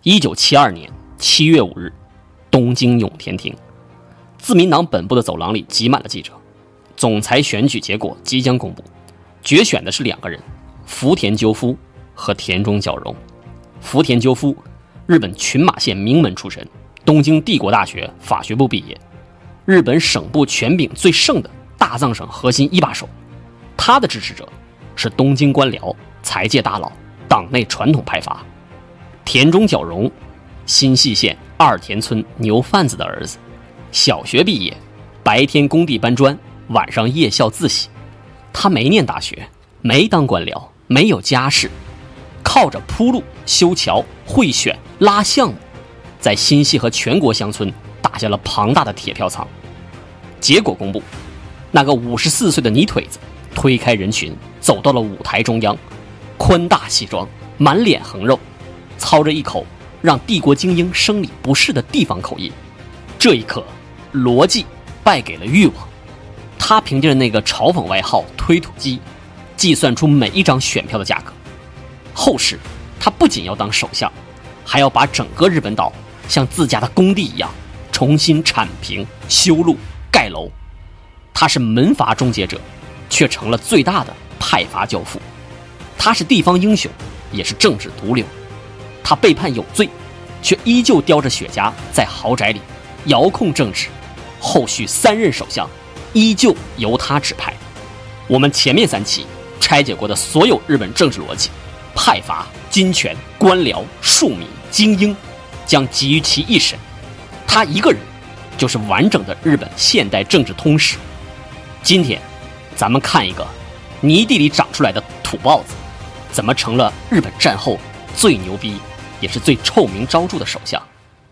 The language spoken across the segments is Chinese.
1972年7月5日，东京永田町，自民党本部的走廊里挤满了记者。总裁选举结果即将公布，决选的是2个人，福田赳夫和田中角荣。福田赳夫，日本群马县名门出身，东京帝国大学法学部毕业，日本省部权柄最盛的大藏省核心一把手。他的支持者是东京官僚、财界大佬、党内传统派阀。田中角荣，新舄县二田村牛贩子的儿子，小学毕业，白天工地搬砖，晚上夜校自习。他没念大学，没当官僚，没有家世，靠着铺路、修桥、贿选、拉项目，在新舄和全国乡村打下了庞大的铁票仓。结果公布，那个54岁的泥腿子推开人群，走到了舞台中央，宽大西装，满脸横肉，操着一口让帝国精英生理不适的地方口音。这一刻，逻辑败给了欲望。他凭借着那个嘲讽外号推土机，计算出每一张选票的价格。后世他不仅要当首相，还要把整个日本岛像自家的工地一样重新铲平、修路、盖楼。他是门阀终结者，却成了最大的派阀教父。他是地方英雄，也是政治毒瘤。他被判有罪，却依旧叼着雪茄在豪宅里遥控政治。后续3任首相依旧由他指派。我们前面3期拆解过的所有日本政治逻辑，派阀、金权、官僚、庶民、精英，将集于其一身。他一个人就是完整的日本现代政治通史。今天咱们看一个泥地里长出来的土豹子，怎么成了日本战后最牛逼也是最臭名昭著的首相。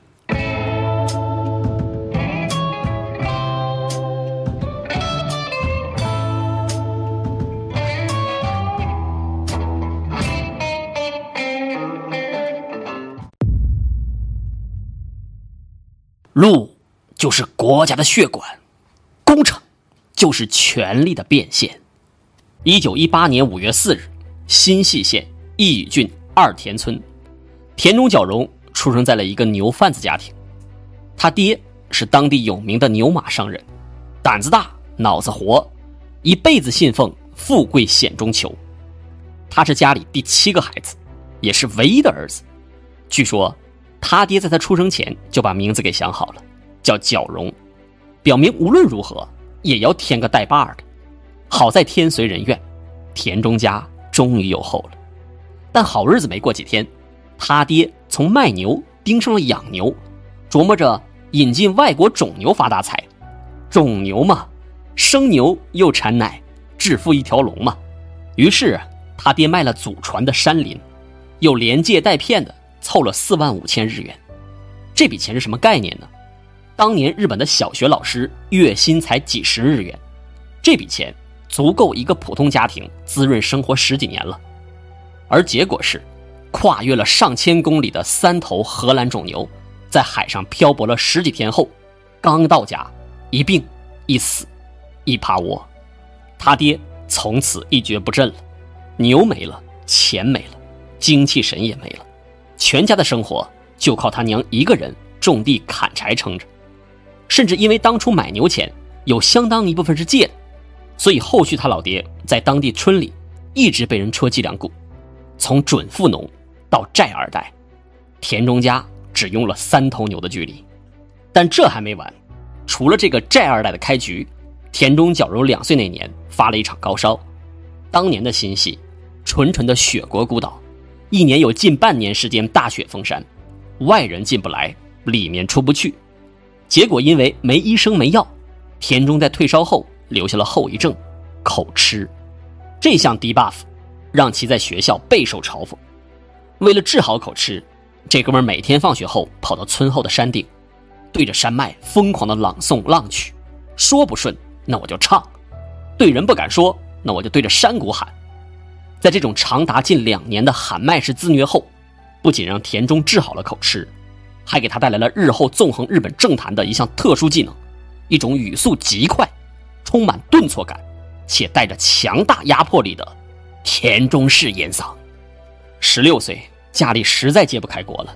路就是国家的血管，工程就是权力的变现。1918年5月4日，新舄县一宇郡二田村，田中角荣出生在了一个牛贩子家庭。他爹是当地有名的牛马商人，胆子大，脑子活，一辈子信奉富贵险中求。他是家里第7个孩子，也是唯一的儿子。据说他爹在他出生前就把名字给想好了，叫角荣，表明无论如何也要添个带把的。好在天随人愿，田中家终于有后了。但好日子没过几天，他爹从卖牛盯上了养牛，琢磨着引进外国种牛发大财。种牛嘛，生牛又产奶，致富一条龙嘛。于是他爹卖了祖传的山林，又连借带骗的凑了45000日元。这笔钱是什么概念呢？当年日本的小学老师月薪才几十日元，这笔钱足够一个普通家庭滋润生活10几年了。而结果是，跨越了上千公里的3头荷兰种牛，在海上漂泊了10几天后，刚到家，一病一死一趴窝。他爹从此一蹶不振了，牛没了，钱没了，精气神也没了，全家的生活就靠他娘一个人种地砍柴撑着。甚至因为当初买牛钱有相当一部分是借的，所以后续他老爹在当地村里一直被人戳脊梁骨，从准富农到债二代，田中家只用了3头牛的距离。但这还没完，除了这个债二代的开局，田中角荣2岁那年发了一场高烧。当年的新舄纯纯的雪国孤岛，一年有近半年时间大雪封山，外人进不来，里面出不去。结果因为没医生没药，田中在退烧后留下了后遗症，口吃。这项 debuff 让其在学校备受嘲讽。为了治好口吃，这哥们每天放学后跑到村后的山顶，对着山脉疯狂的朗诵浪曲，说不顺那我就唱，对人不敢说那我就对着山谷喊。在这种长达近2年的喊麦式自虐后，不仅让田中治好了口吃，还给他带来了日后纵横日本政坛的一项特殊技能，一种语速极快、充满顿挫感且带着强大压迫力的田中式烟嗓。16岁，家里实在揭不开锅了，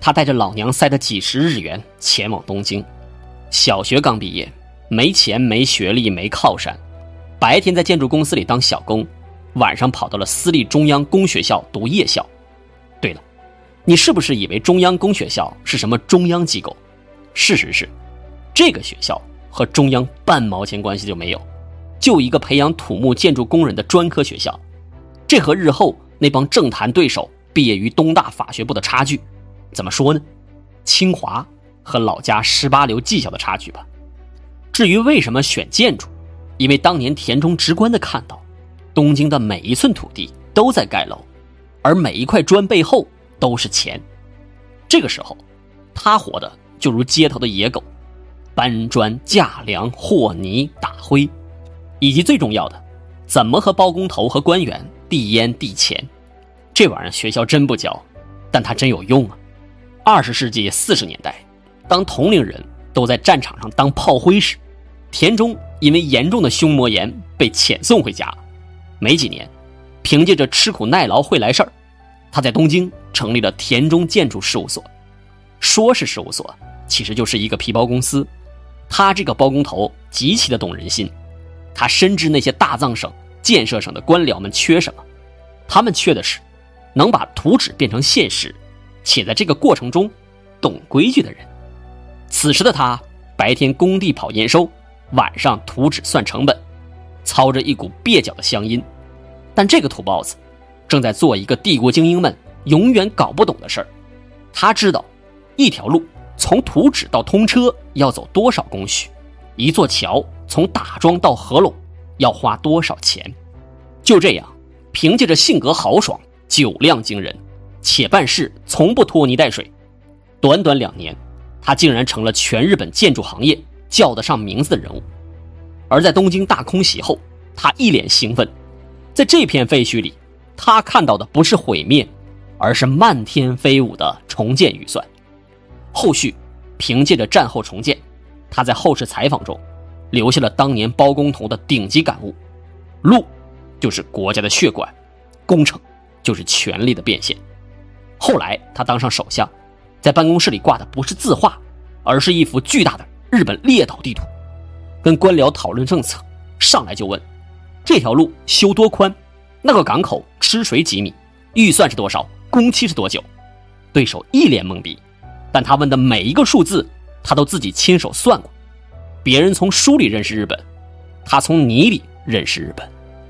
他带着老娘塞的几十日元前往东京。小学刚毕业，没钱没学历没靠山，白天在建筑公司里当小工，晚上跑到了私立中央工学校读夜校。对了，你是不是以为中央工学校是什么中央机构？事实是，这个学校和中央半毛钱关系就没有，就一个培养土木建筑工人的专科学校。这和日后那帮政坛对手毕业于东大法学部的差距，怎么说呢？清华和老家18流技校的差距吧。至于为什么选建筑，因为当年田中直观地看到，东京的每一寸土地都在盖楼，而每一块砖背后都是钱。这个时候，他活的就如街头的野狗，搬砖、架梁、和泥、打灰，以及最重要的，怎么和包工头和官员递烟递钱。这玩意儿学校真不教，但它真有用啊。20世纪40年代，当同龄人都在战场上当炮灰时，田中因为严重的胸膜炎被遣送回家。没几年，凭借着吃苦耐劳会来事儿，他在东京成立了田中建筑事务所。说是事务所，其实就是一个皮包公司。他这个包工头极其的懂人心，他深知那些大藏省、建设省的官僚们缺什么，他们缺的是能把图纸变成现实，且在这个过程中懂规矩的人。此时的他白天工地跑验收，晚上图纸算成本，操着一股蹩脚的乡音。但这个土包子正在做一个帝国精英们永远搞不懂的事儿。他知道一条路从图纸到通车要走多少工序，一座桥从打桩到合拢要花多少钱。就这样，凭借着性格豪爽、酒量惊人，且办事从不拖泥带水，短短2年，他竟然成了全日本建筑行业叫得上名字的人物。而在东京大空袭后，他一脸兴奋，在这片废墟里，他看到的不是毁灭，而是漫天飞舞的重建预算。后续凭借着战后重建，他在后世采访中留下了当年包工头的顶级感悟：路就是国家的血管，工程就是权力的变现。后来他当上首相，在办公室里挂的不是字画，而是一幅巨大的日本列岛地图。跟官僚讨论政策，上来就问这条路修多宽，那个港口吃水几米，预算是多少，工期是多久。对手一脸懵逼，但他问的每一个数字他都自己亲手算过。别人从书里认识日本，他从泥里认识日本。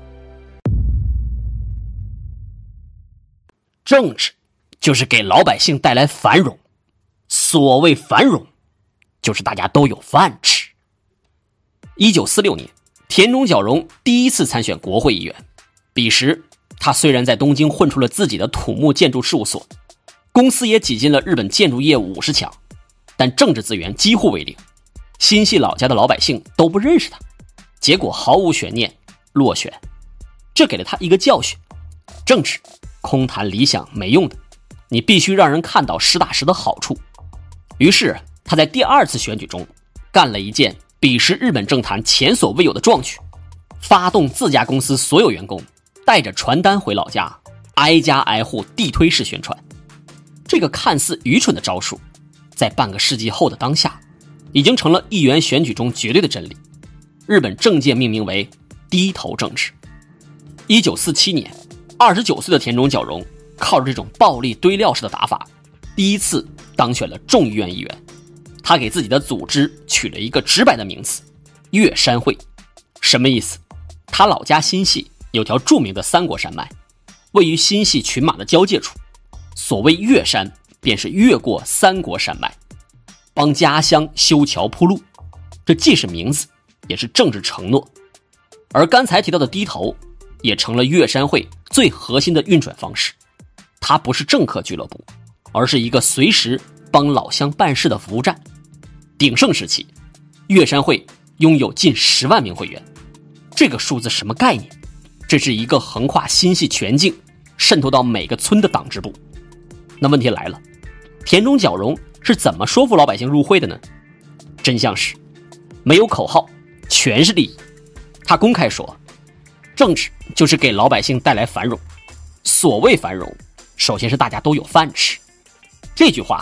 政治就是给老百姓带来繁荣，所谓繁荣就是大家都有饭吃。1946年，田中角荣第一次参选国会议员。彼时他虽然在东京混出了自己的土木建筑事务所，公司也挤进了日本建筑业50强，但政治资源几乎为零，新系老家的老百姓都不认识他，结果毫无悬念落选。这给了他一个教训：政治空谈理想没用的，你必须让人看到实打实的好处。于是他在第2次选举中干了一件彼时日本政坛前所未有的壮举，发动自家公司所有员工带着传单回老家，挨家挨户地推式宣传。这个看似愚蠢的招数，在半个世纪后的当下，已经成了议员选举中绝对的真理。日本政界命名为低头政治。1947年，29岁的田中角荣靠着这种暴力堆料式的打法，第一次当选了众议院议员。他给自己的组织取了一个直白的名词：月山会。什么意思？他老家新系有条著名的三国山脉，位于新系群马的交界处。所谓越山，便是越过三国山脉，帮家乡修桥铺路。这既是名字，也是政治承诺。而刚才提到的低头，也成了越山会最核心的运转方式。它不是政客俱乐部，而是一个随时帮老乡办事的服务站。鼎盛时期，越山会拥有近10万名会员。这个数字什么概念？这是一个横跨新系全境，渗透到每个村的党支部。那问题来了，田中角荣是怎么说服老百姓入会的呢？真相是，没有口号，全是利益。他公开说，政治就是给老百姓带来繁荣。所谓繁荣，首先是大家都有饭吃。这句话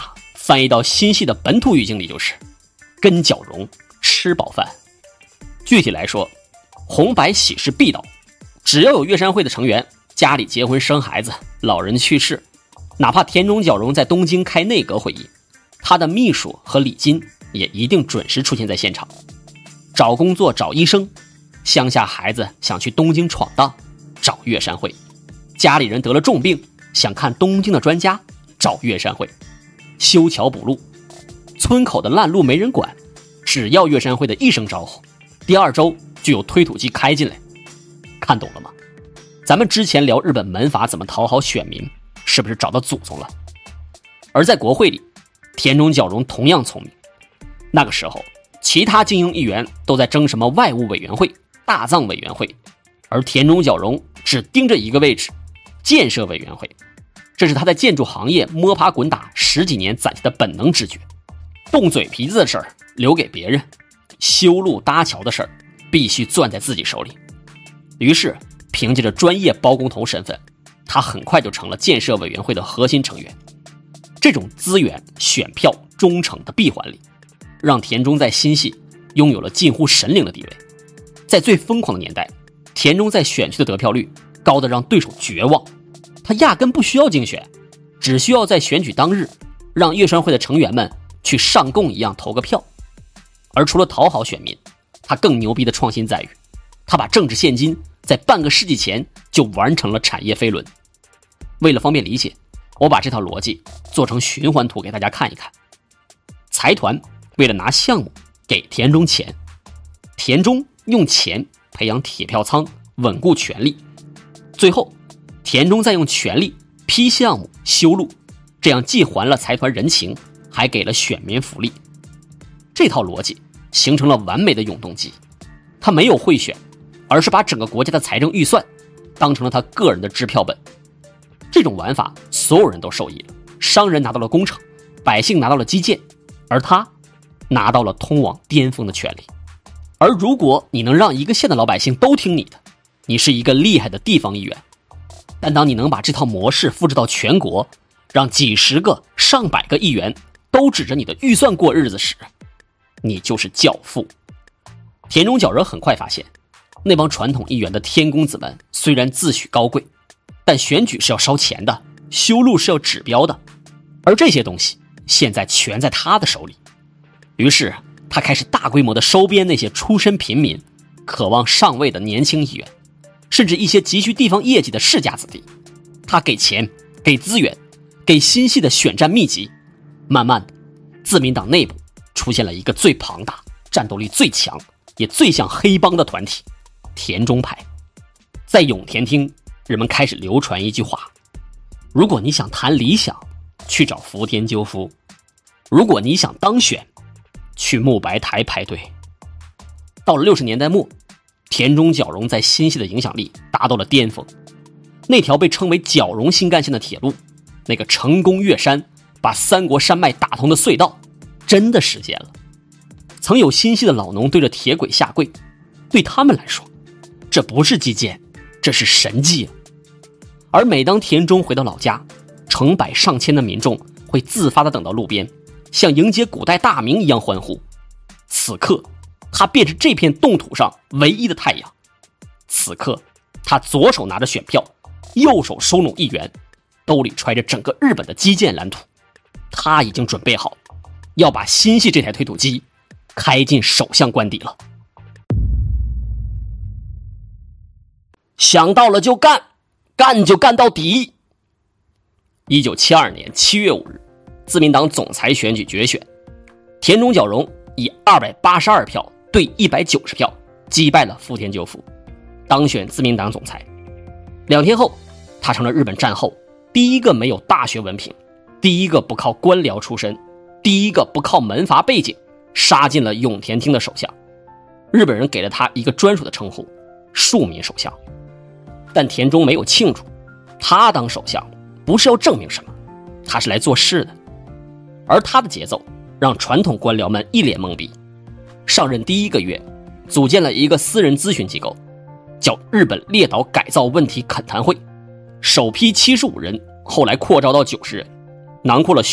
翻译到新系的本土语境里就是跟脚蓉，吃饱饭。具体来说，红白喜事必到，只要有乐山会的成员家里结婚生孩子，老人去世，哪怕田中角荣在东京开内阁会议，他的秘书和礼金也一定准时出现在现场。找工作找医生，乡下孩子想去东京闯荡，找乐山会；家里人得了重病，想看东京的专家，找乐山会；修桥补路，村口的烂路没人管，只要乐山会的一声招呼，第二周就有推土机开进来。看懂了吗？咱们之前聊日本门阀怎么讨好选民，是不是找到祖宗了？而在国会里，田中角荣同样聪明。那个时候其他精英议员都在争什么外务委员会、大藏委员会，而田中角荣只盯着一个位置，建设委员会。这是他在建筑行业摸爬滚打10几年攒下的本能直觉。动嘴皮子的事儿留给别人，修路搭桥的事儿必须攥在自己手里。于是凭借着专业包工头身份，他很快就成了建设委员会的核心成员。这种资源、选票、忠诚的闭环里，让田中在新系拥有了近乎神灵的地位。在最疯狂的年代，田中在选区的得票率高得让对手绝望，他压根不需要竞选，只需要在选举当日让乐山会的成员们去上供一样投个票。而除了讨好选民，他更牛逼的创新在于，他把政治现金在半个世纪前就完成了产业飞轮。为了方便理解，我把这套逻辑做成循环图给大家看一看。财团为了拿项目给田中钱，田中用钱培养铁票仓，稳固权力，最后田中再用权力批项目修路，这样既还了财团人情，还给了选民福利。这套逻辑形成了完美的永动机，他没有贿选，而是把整个国家的财政预算当成了他个人的支票本。这种玩法所有人都受益了，商人拿到了工程，百姓拿到了基建，而他拿到了通往巅峰的权利。而如果你能让一个县的老百姓都听你的，你是一个厉害的地方议员。但当你能把这套模式复制到全国，让几十个、上百个议员都指着你的预算过日子时，你就是教父。田中角荣很快发现，那帮传统议员的天公子们虽然自诩高贵，但选举是要烧钱的，修路是要指标的，而这些东西现在全在他的手里。于是他开始大规模的收编那些出身平民、渴望上位的年轻议员，甚至一些急需地方业绩的世家子弟。他给钱，给资源，给新系的选战秘籍。慢慢的，自民党内部出现了一个最庞大、战斗力最强，也最像黑帮的团体——田中派。在永田町，人们开始流传一句话：如果你想谈理想，去找福田赳夫；如果你想当选，去木白台排队。到了60年代末，田中角荣在新系的影响力达到了巅峰。那条被称为角荣新干线的铁路，那个成功越山把三国山脉打通的隧道，真的实现了。曾有新系的老农对着铁轨下跪，对他们来说，这不是基建，这是神迹啊！而每当田中回到老家，成百上千的民众会自发地等到路边，像迎接古代大名一样欢呼。此刻他便是这片冻土上唯一的太阳。此刻他左手拿着选票，右手收拢议员，兜里揣着整个日本的基建蓝图。他已经准备好要把新系这台推土机开进首相官邸了。想到了就干，干就干到底。1972年7月5日，自民党总裁选举决选，田中角荣以282票对190票击败了福田赳夫，当选自民党总裁。2天后，他成了日本战后第一个没有大学文凭，第一个不靠官僚出身，第一个不靠门阀背景杀进了永田町的首相。日本人给了他一个专属的称呼——庶民首相。但田中没有庆祝，他当首相不是要证明什么，他是来做事的。而他的节奏让传统官僚们一脸懵逼。上任第1个月，组建了一个私人咨询机构，叫日本列岛改造问题恳谈会，首批75人，后来扩招到90人，囊括了学者、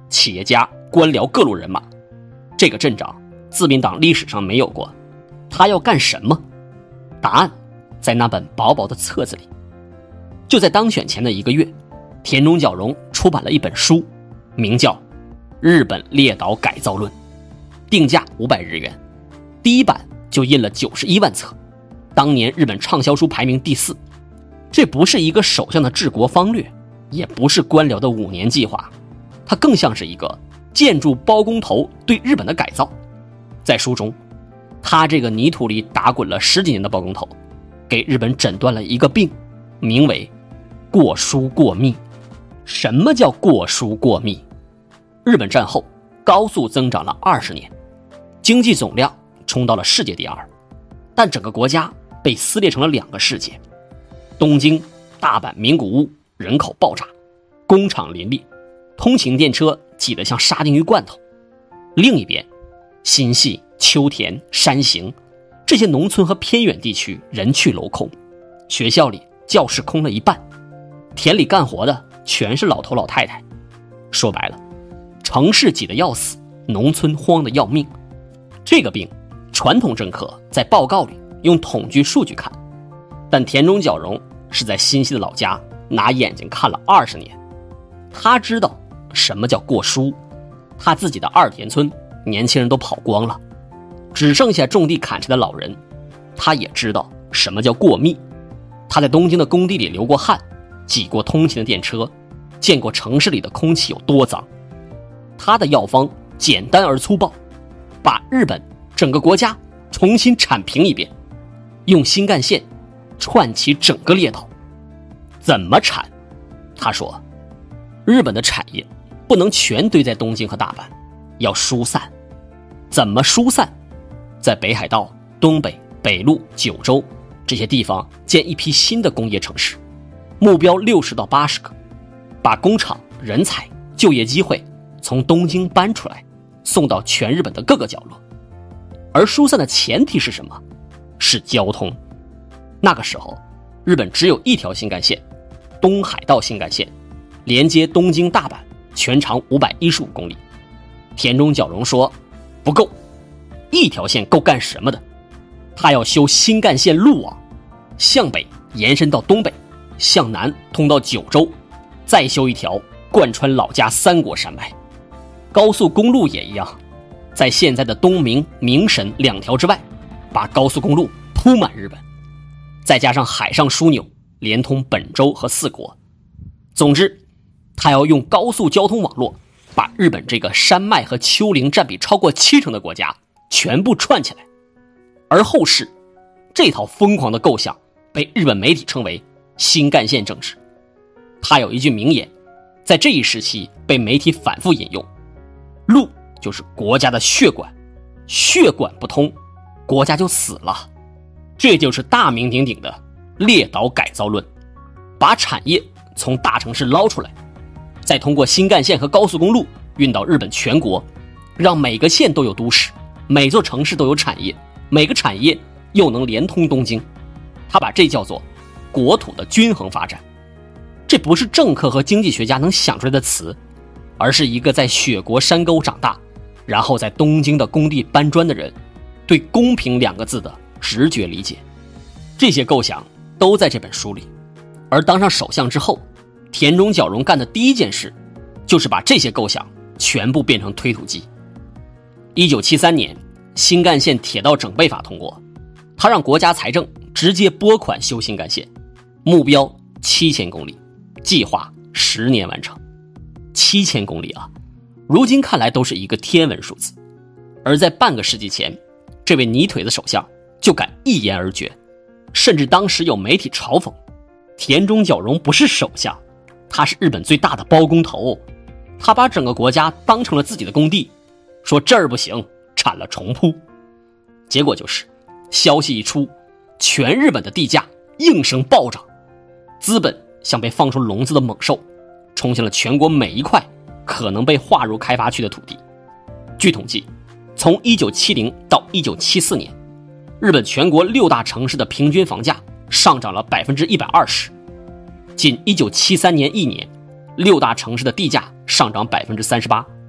企业家、官僚各路人马。这个阵仗自民党历史上没有过，他要干什么？答案在那本薄薄的册子里。就在当选前的1个月，田中角荣出版了一本书，名叫《日本列岛改造论》，定价500日元，第一版就印了91万册，当年日本畅销书排名第4。这不是一个首相的治国方略，也不是官僚的5年计划，它更像是一个建筑包工头对日本的改造。在书中，他这个泥土里打滚了10几年的包工头，给日本诊断了一个病，名为过疏过密。什么叫过疏过密？日本战后高速增长了20年，经济总量冲到了世界第2，但整个国家被撕裂成了2个世界。东京、大阪、名古屋人口爆炸，工厂林立，通勤电车挤得像沙丁鱼罐头。另一边，新系、秋田、山形这些农村和偏远地区人去楼空，学校里教室空了一半，田里干活的全是老头老太太。说白了，城市挤得要死，农村慌得要命。这个病，传统政客在报告里用统计数据看，但田中角荣是在新系的老家拿眼睛看了20年，他知道什么叫过疏。他自己的二田村年轻人都跑光了，只剩下种地砍柴的老人。他也知道什么叫过密，他在东京的工地里流过汗，挤过通勤的电车，见过城市里的空气有多脏。他的药方简单而粗暴，把日本整个国家重新铲平一遍，用新干线串起整个列岛。怎么铲？他说，日本的产业不能全堆在东京和大阪，要疏散。怎么疏散？在北海道、东北、北陆、九州这些地方建一批新的工业城市，目标60到80个，把工厂、人才、就业机会从东京搬出来，送到全日本的各个角落。而疏散的前提是什么？是交通。那个时候，日本只有一条新干线，东海道新干线，连接东京、大阪，全长515公里。田中角荣说，不够，一条线够干什么的？他要修新干线路网，向北延伸到东北，向南通到九州，再修一条贯穿老家3国山脉。高速公路也一样，在现在的东明、明神2条之外，把高速公路铺满日本，再加上海上枢纽，连通本州和4国。总之，他要用高速交通网络，把日本这个山脉和丘陵占比超过70%的国家全部串起来。而后世，这套疯狂的构想被日本媒体称为新干线政治。他有一句名言，在这一时期被媒体反复引用，路就是国家的血管，血管不通，国家就死了。这就是大名鼎鼎的列岛改造论，把产业从大城市捞出来，再通过新干线和高速公路运到日本全国，让每个县都有都市，每座城市都有产业，每个产业又能连通东京。他把这叫做国土的均衡发展。这不是政客和经济学家能想出来的词，而是一个在雪国山沟长大，然后在东京的工地搬砖的人对公平2个字的直觉理解。这些构想都在这本书里。而当上首相之后，田中角荣干的第一件事就是把这些构想全部变成推土机。1973年，新干线铁道整备法通过，他让国家财政直接拨款修新干线，目标7000公里，计划10年完成。7000公里啊，如今看来都是一个天文数字。而在半个世纪前，这位泥腿子首相就敢一言而决，甚至当时有媒体嘲讽，田中角荣不是首相，他是日本最大的包工头，他把整个国家当成了自己的工地，说这儿不行，铲了重铺。结果就是消息一出，全日本的地价应声暴涨，资本像被放出笼子的猛兽，冲向了全国每一块可能被划入开发区的土地。据统计，从1970到1974年，日本全国6大城市的平均房价上涨了 120%。仅1973年一年，6大城市的地价上涨 38%，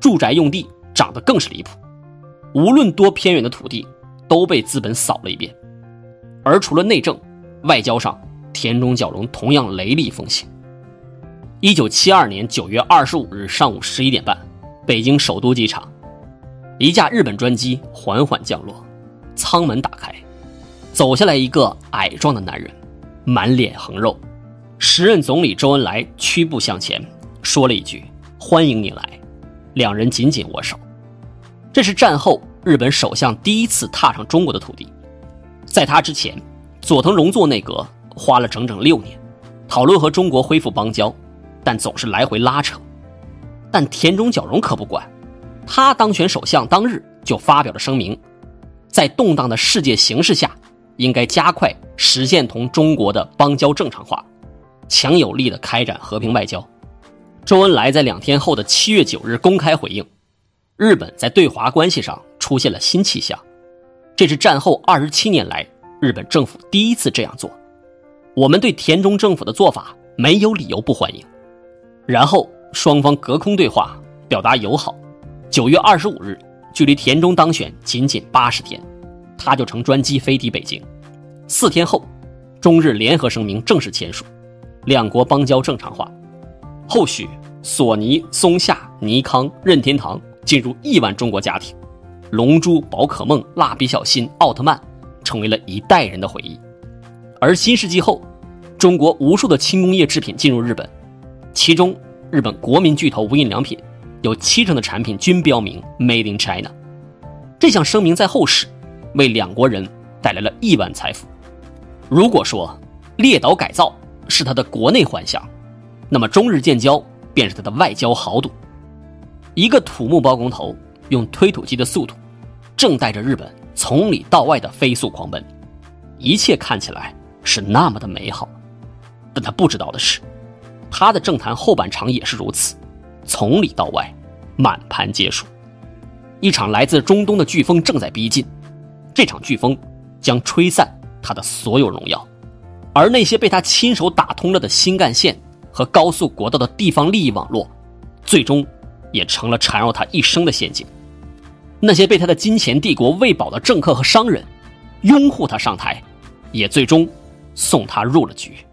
住宅用地涨得更是离谱，无论多偏远的土地都被资本扫了一遍。而除了内政，外交上田中角荣同样雷厉风行。1972年9月25日上午11点半，北京首都机场，一架日本专机缓缓降落，舱门打开，走下来一个矮壮的男人，满脸横肉。时任总理周恩来屈步向前，说了一句欢迎你来，两人紧紧握手。这是战后日本首相第一次踏上中国的土地。在他之前，佐藤荣作内阁花了整整6年讨论和中国恢复邦交，但总是来回拉扯。但田中角荣可不管，他当选首相当日就发表了声明，在动荡的世界形势下，应该加快实现同中国的邦交正常化，强有力地开展和平外交。周恩来在2天后的7月9日公开回应，日本在对华关系上出现了新气象，这是战后27年来日本政府第一次这样做，我们对田中政府的做法没有理由不欢迎。然后双方隔空对话，表达友好。9月25日，距离田中当选仅仅80天，他就乘专机飞抵北京。4天后，中日联合声明正式签署，两国邦交正常化。后续索尼、松下、尼康、任天堂进入亿万中国家庭，龙珠、宝可梦、蜡笔小新、奥特曼成为了一代人的回忆。而新世纪后，中国无数的轻工业制品进入日本，其中日本国民巨头无印良品有70%的产品均标明 Made in China。 这项声明在后世为两国人带来了亿万财富。如果说列岛改造是他的国内幻想，那么中日建交便是他的外交豪赌。一个土木包工头用推土机的速度，正带着日本从里到外的飞速狂奔，一切看起来是那么的美好。但他不知道的是，他的政坛后半场也是如此，从里到外满盘皆输。一场来自中东的飓风正在逼近，这场飓风将吹散他的所有荣耀，而那些被他亲手打通了的新干线和高速国道的地方利益网络，最终也成了缠绕他一生的陷阱。那些被他的金钱帝国喂饱的政客和商人，拥护他上台，也最终送他入了局。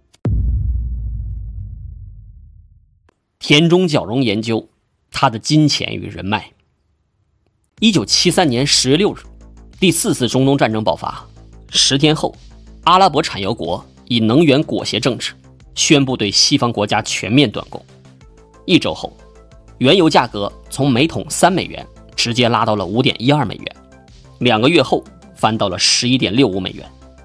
田中角荣研究他的金钱与人脉。1973年10月6日，第4次中东战争爆发。10天后，阿拉伯产油国以能源裹挟政治，宣布对西方国家全面断供。1周后，原油价格从每桶3美元直接拉到了 5.12 美元，2个月后翻到了 11.65 美元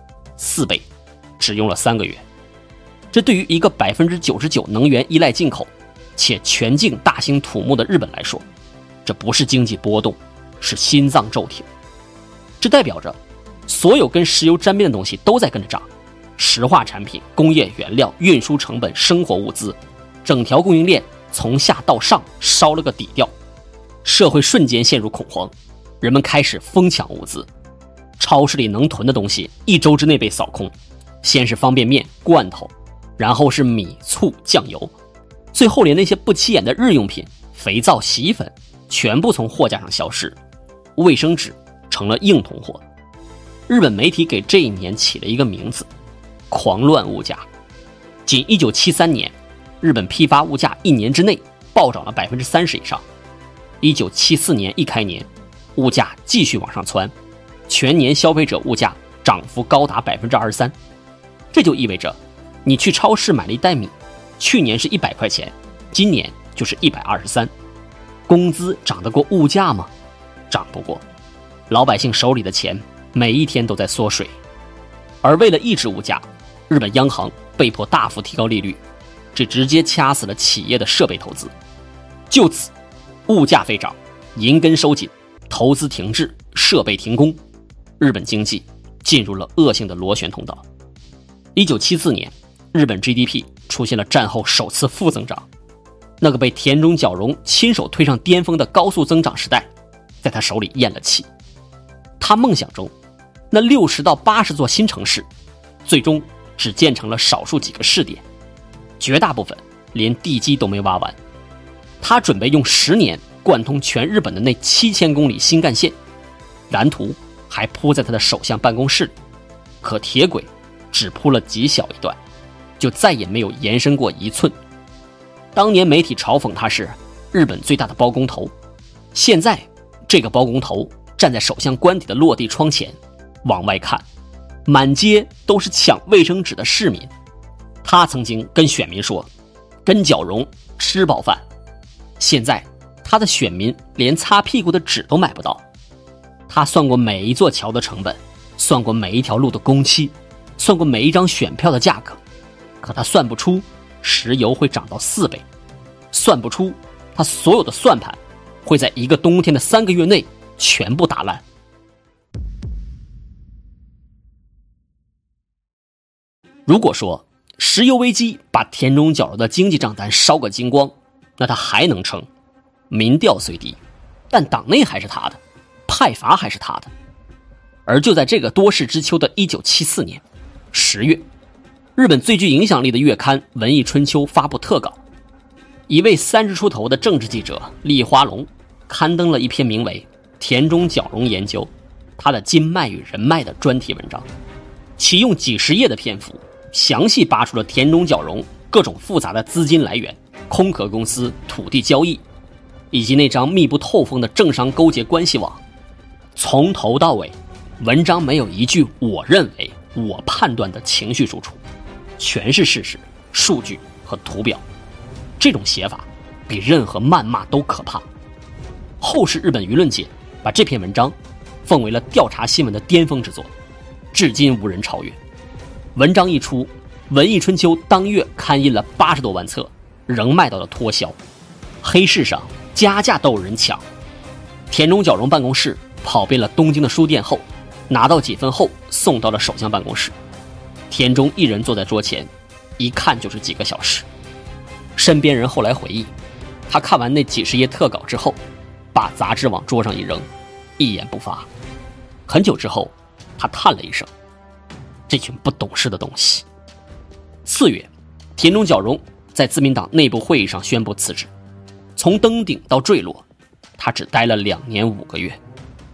，4倍，只用了3个月。这对于一个 99% 能源依赖进口且全境大兴土木的日本来说，这不是经济波动，是心脏骤停。这代表着所有跟石油沾边的东西都在跟着涨，石化产品、工业原料、运输成本、生活物资，整条供应链从下到上烧了个底调。社会瞬间陷入恐慌，人们开始疯抢物资，超市里能囤的东西1周之内被扫空，先是方便面、罐头，然后是米、醋、酱油，最后连那些不起眼的日用品、肥皂、洗衣粉全部从货架上消失，卫生纸成了硬通货。日本媒体给这一年起了一个名字：狂乱物价。仅1973年，日本批发物价1年之内暴涨了 30% 以上。1974年一开年，物价继续往上窜，全年消费者物价涨幅高达 23%。 这就意味着你去超市买了一袋米，去年是100块钱，今年就是123。工资涨得过物价吗？涨不过。老百姓手里的钱每一天都在缩水。而为了抑制物价，日本央行被迫大幅提高利率，这直接掐死了企业的设备投资。就此，物价飞涨，银根收紧，投资停滞，设备停工，日本经济进入了恶性的螺旋通道。1974年，日本 GDP 出现了战后首次负增长。那个被田中角荣亲手推上巅峰的高速增长时代，在他手里咽了气。他梦想中那60到80座新城市，最终只建成了少数几个试点，绝大部分连地基都没挖完。他准备用10年贯通全日本的那7000公里新干线，蓝图还铺在他的首相办公室里，可铁轨只铺了极小一段，就再也没有延伸过1寸。当年媒体嘲讽他是日本最大的包工头，现在这个包工头站在首相官邸的落地窗前，往外看，满街都是抢卫生纸的市民。他曾经跟选民说，跟脚蓉吃饱饭，现在他的选民连擦屁股的纸都买不到。他算过每一座桥的成本，算过每一条路的工期，算过每一张选票的价格，可他算不出石油会涨到4倍，算不出他所有的算盘会在一个冬天的3个月内全部打烂。如果说石油危机把田中角荣的经济账单烧个精光，那他还能撑。民调虽低，但党内还是他的，派阀还是他的。而就在这个多事之秋的1974年10月，日本最具影响力的月刊《文艺春秋》发布特稿，一位30出头的政治记者立花龙刊登了一篇名为《田中角荣研究他的经脉与人脉》的专题文章，其用几十页的篇幅详细扒出了田中角荣各种复杂的资金来源、空壳公司、土地交易，以及那张密不透风的政商勾结关系网。从头到尾，文章没有一句我认为、我判断的情绪输出，全是事实、数据和图表。这种写法比任何谩骂都可怕。后世日本舆论界把这篇文章奉为了调查新闻的巅峰之作，至今无人超越。文章一出，《文艺春秋》当月刊印了80多万册，仍卖到了脱销。黑市上家家都有人抢。田中角荣办公室跑遍了东京的书店后，拿到几份后送到了首相办公室。田中一人坐在桌前，一看就是几个小时。身边人后来回忆，他看完那几十页特稿之后，把杂志往桌上一扔，一言不发。很久之后，他叹了一声，这群不懂事的东西。4月，田中角荣在自民党内部会议上宣布辞职，从登顶到坠落，他只待了2年5个月。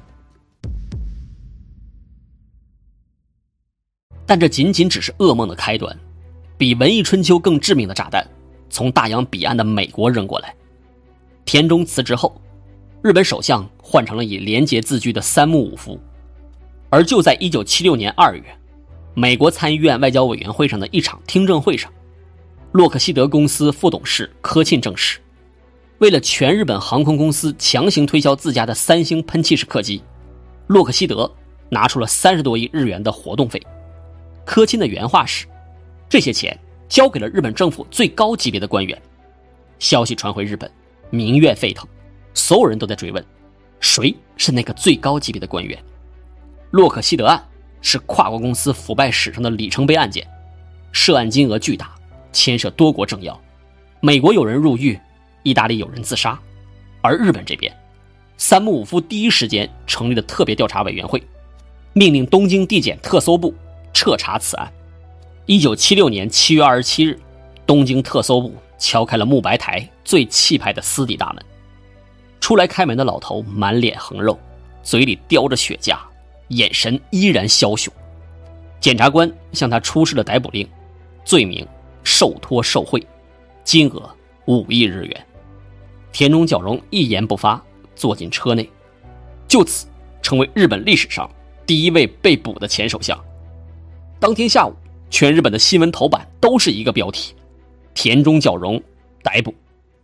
但这仅仅只是噩梦的开端，比文艺春秋更致命的炸弹从大洋彼岸的美国扔过来。田中辞职后，日本首相换成了以廉洁自居的三木武夫。而就在1976年2月，美国参议院外交委员会上的一场听证会上，洛克希德公司副董事柯沁证实，为了全日本航空公司强行推销自家的3星喷气式客机，洛克希德拿出了30多亿日元的活动费。柯沁的原话是，这些钱交给了日本政府最高级别的官员。消息传回日本，民怨沸腾，所有人都在追问，谁是那个最高级别的官员？洛克希德案是跨国公司腐败史上的里程碑案件，涉案金额巨大，牵涉多国政要，美国有人入狱，意大利有人自杀。而日本这边，三木武夫第一时间成立了特别调查委员会，命令东京地检特搜部彻查此案。1976年7月27日，东京特搜部敲开了木白台最气派的私底大门。出来开门的老头满脸横肉，嘴里叼着雪茄，眼神依然枭雄。检察官向他出示了逮捕令，罪名受托受贿，金额5亿日元。田中角荣一言不发，坐进车内，就此成为日本历史上第一位被捕的前首相。当天下午，全日本的新闻头版都是一个标题：田中角荣逮捕。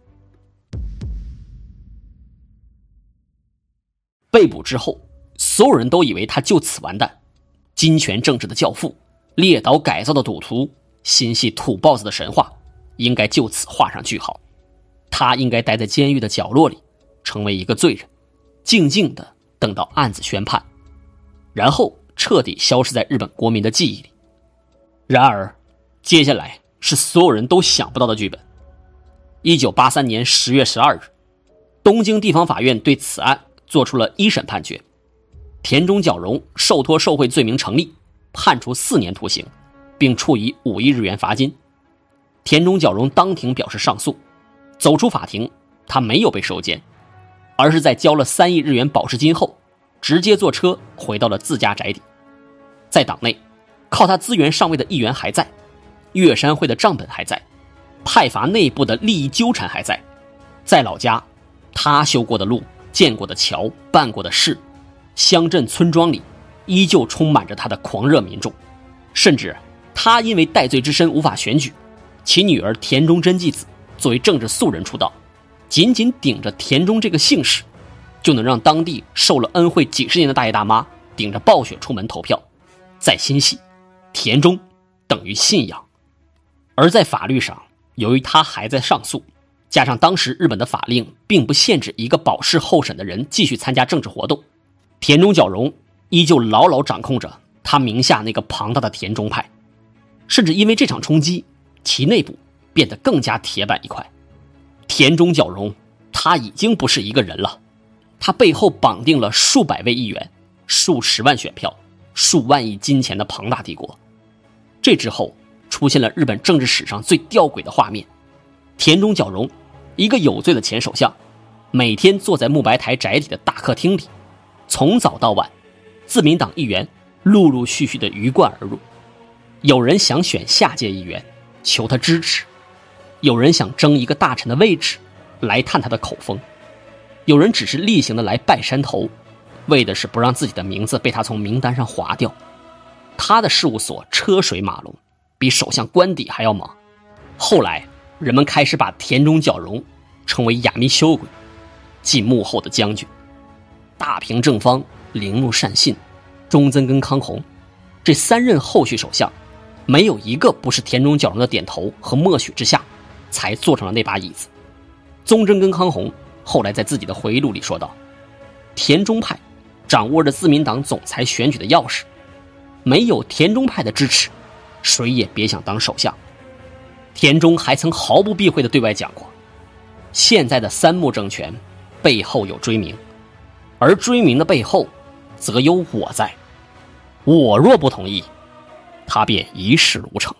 被捕之后，所有人都以为他就此完蛋，金权政治的教父，猎岛改造的赌徒，心系土包子的神话，应该就此画上句号。他应该待在监狱的角落里，成为一个罪人，静静地等到案子宣判，然后彻底消失在日本国民的记忆里。然而，接下来是所有人都想不到的剧本。1983年10月12日，东京地方法院对此案做出了一审判决，田中角荣受托受贿罪名成立，判处4年徒刑，并处以5亿日元罚金。田中角荣当庭表示上诉，走出法庭，他没有被收监， 而是在交了3亿日元保释金后，直接坐车回到了自家宅邸。在党内，靠他资源上位的议员还在，岳山会的账本还在，派阀内部的利益纠缠还在。在老家，他修过的路、建过的桥、办过的事，乡镇村庄里依旧充满着他的狂热民众。甚至他因为戴罪之身无法选举，其女儿田中真纪子作为政治素人出道，仅仅顶着田中这个姓氏，就能让当地受了恩惠几十年的大爷大妈顶着暴雪出门投票。在心系，田中等于信仰。而在法律上，由于他还在上诉，加上当时日本的法令并不限制一个保释候审的人继续参加政治活动，田中角荣依旧牢牢掌控着他名下那个庞大的田中派。甚至因为这场冲击，其内部变得更加铁板一块。田中角荣他已经不是一个人了，他背后绑定了数百位议员、数十万选票、数万亿金钱的庞大帝国。这之后出现了日本政治史上最吊诡的画面，田中角荣，一个有罪的前首相，每天坐在木白台宅邸的大客厅里，从早到晚，自民党议员陆陆续续的鱼贯而入。有人想选下届议员，求他支持；有人想争一个大臣的位置，来探他的口风；有人只是例行的来拜山头，为的是不让自己的名字被他从名单上划掉。他的事务所车水马龙，比首相官邸还要忙。后来人们开始把田中角荣称为亚弥修鬼，即幕后的将军。大平正方、铃木善信、中曾根康弘这3任后续首相，没有一个不是田中角荣的点头和默许之下才坐上了那把椅子。中曾根康弘后来在自己的回忆录里说道，田中派掌握着自民党总裁选举的钥匙，没有田中派的支持，谁也别想当首相。田中还曾毫不避讳地对外讲过，现在的3木政权背后有追名，而追名的背后则有我在，我若不同意，他便一事无成。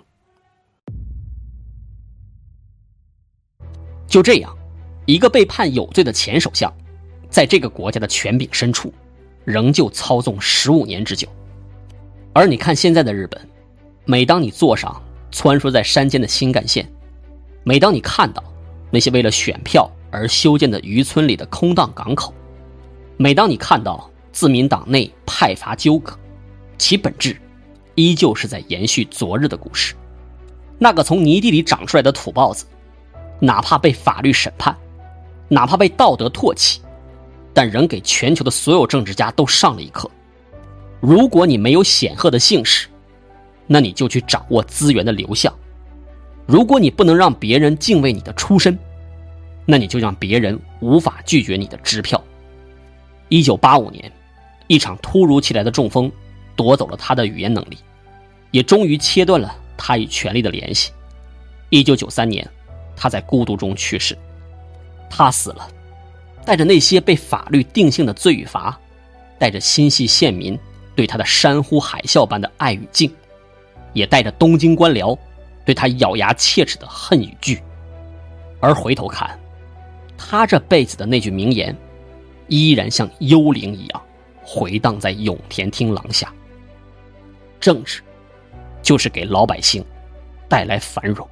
就这样，一个被判有罪的前首相，在这个国家的权柄深处仍旧操纵15年之久。而你看现在的日本，每当你坐上穿梭在山间的新干线，每当你看到那些为了选票而修建的渔村里的空荡港口，每当你看到自民党内派阀纠葛，其本质依旧是在延续昨日的故事。那个从泥地里长出来的土包子，哪怕被法律审判，哪怕被道德唾弃，但仍给全球的所有政治家都上了一课。如果你没有显赫的姓氏，那你就去掌握资源的流向；如果你不能让别人敬畏你的出身，那你就让别人无法拒绝你的支票。1985年，一场突如其来的中风夺走了他的语言能力，也终于切断了他与权力的联系。1993年，他在孤独中去世。他死了，带着那些被法律定性的罪与罚，带着心系县民对他的山呼海啸般的爱与敬，也带着东京官僚对他咬牙切齿的恨与惧。而回头看，他这辈子的那句名言，依然像幽灵一样回荡在永田町廊下。政治就是给老百姓带来繁荣。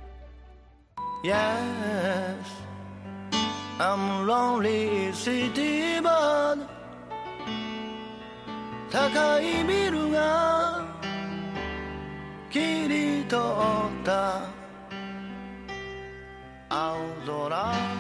Yes, I'm lonely city bird 高いビルが切り取った青空